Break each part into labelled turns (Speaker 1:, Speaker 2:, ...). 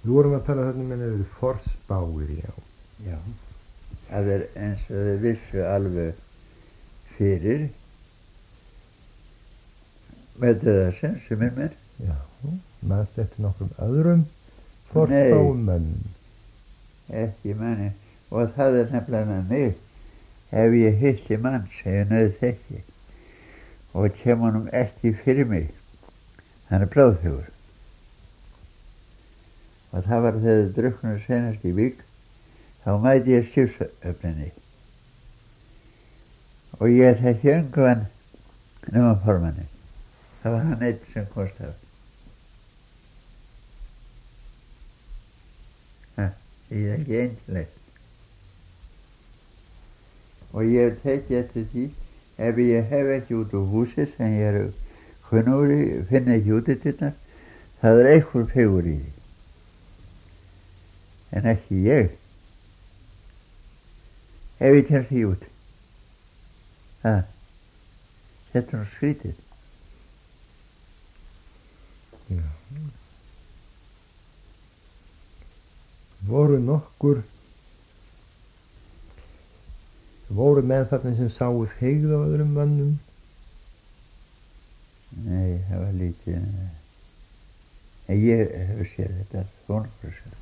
Speaker 1: Við vorum að tala þarna með þeir forspáir, já.
Speaker 2: Já, það eins og þeir vissu alveg fyrir með það sem menn.
Speaker 1: Já, maður eftir nokkrum öðrum forspáum mönnum.
Speaker 2: Ekki manni, og það nefnilega með mig. Ef ég hitti mann sem ég nauð þekki og kem honum ekki fyrir mig, hann bláðhugur. Og það var þegar drukknur senast í Vík, þá mæti ég skipsöfninni. Og ég þekki önguvan nema formanni. Það var hann einn sem komst af. Ég er ekki eintilegt. Og ég teki eftir því, ef ég hef ekki út úr húsi sem ég kunnugur í, finna ekki út í þetta, það einhver fegur í því. En ekki ég. Ef ég kemst því út. Þetta nú skrítið.
Speaker 1: Já. Voru með þarna sem sáu feigð á öðrum mönnum?
Speaker 2: Nei, það var lítið. En ég hef séð þetta þónokkur sem.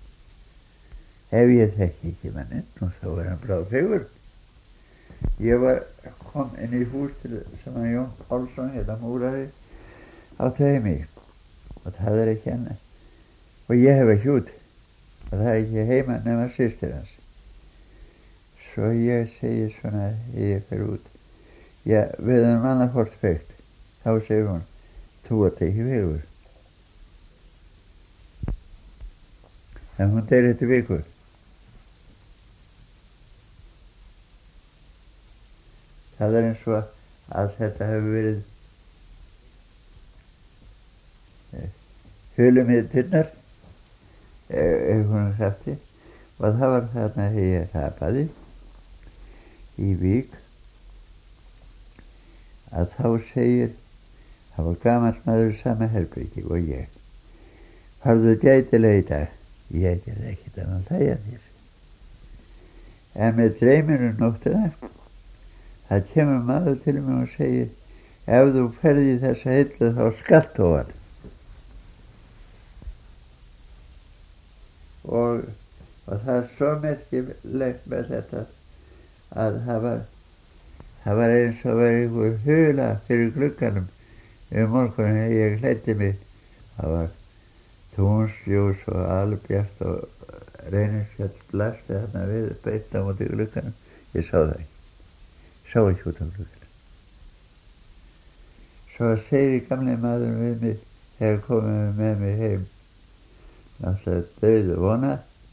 Speaker 2: Ef ég þekki ekki manninn, þá var hann bláðfegur. Ég kom inn í hús sem að Jón Pálsson, múrari, átti heimi. Og það ekki hann. Og ég hef ekki út. Og það ekki heima nema systir hans. Svo ég segi svona, ég fer út. Já, við höfum annað hvort feikt. Þá segir hún, þú ert ekki fegur. En hún deyr eftir viku. Það eins og að þetta hefur verið hulumíðturnar, ef hún hrætti, og það var þarna þegar ég tapaði í Vík, að þá segir, það var gamall maður í sama herbyggi og ég, farðu gætilega í dag. Ég gerði ekkert annað hlæja þér. En með dreyminu nóttina, það kemur maður til mig og segir, ef þú ferði í þessa hillu þá skalt þú hann. Og það er svo merkilegt með þetta að það var eins og var einhver hula fyrir glugganum morgunin ég klæddi mig. Það var túnsljós og albjart og Reynisfjall blasti þarna við beint á móti glugganum. Ég sá það ekki. Sá ekki út á glugganum. Svo segir gamli maður við mig þegar komið með mig heim. Náttúrulega dauð vona.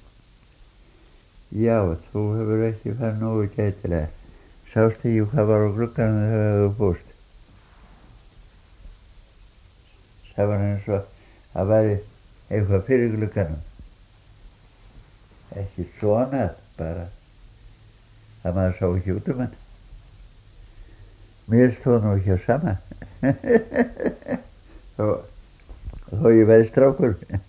Speaker 2: Já, þú hefur ekki farið nógu gætilega. Sást ekki hvað var á glugganum þegar þú búst. Það var eins og að væri eitthvað fyrir glugganum. Ekki svona, bara að maður sá ekki út hann. Mér stóð nú ekki á sama. Þó ég væri strákur.